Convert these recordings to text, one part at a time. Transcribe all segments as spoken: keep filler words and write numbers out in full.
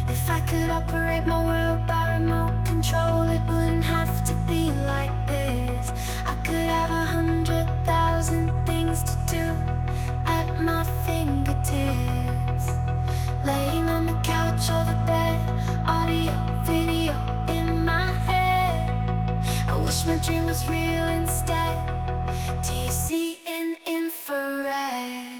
If I could operate my world by remote control, it wouldn't have to be like this. I could have a hundred thousand things to do at my fingertips. Laying on the couch or the bed, audio, video in my head. I wish my dream was real instead. Do you see in infrared?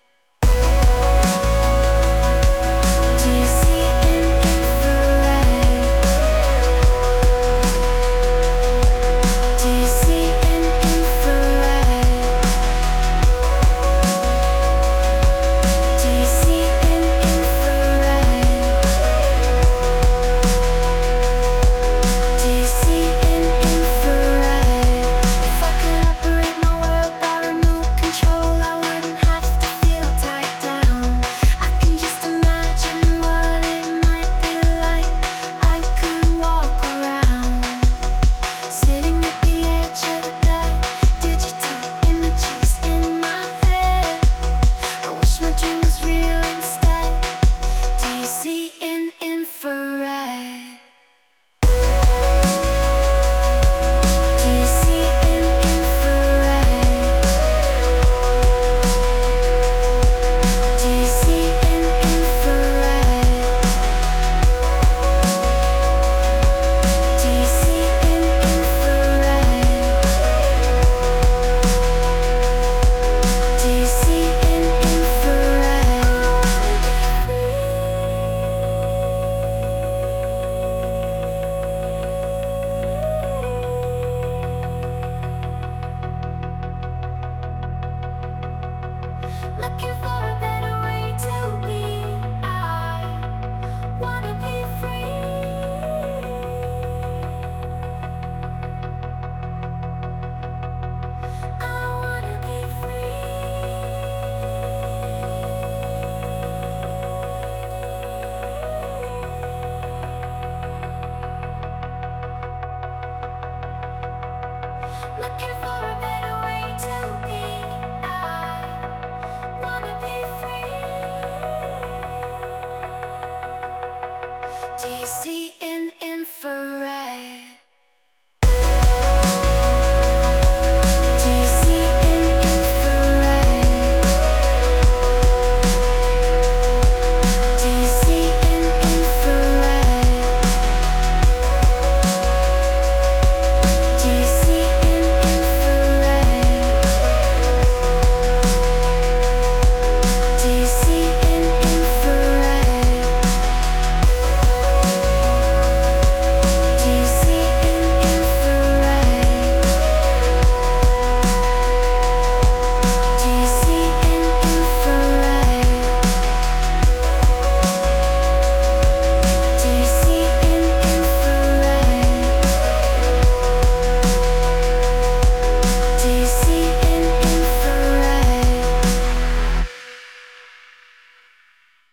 Looking for a better way to be. I wanna be free. I wanna be free. Looking for a better way to be. I wanna be free. Do you see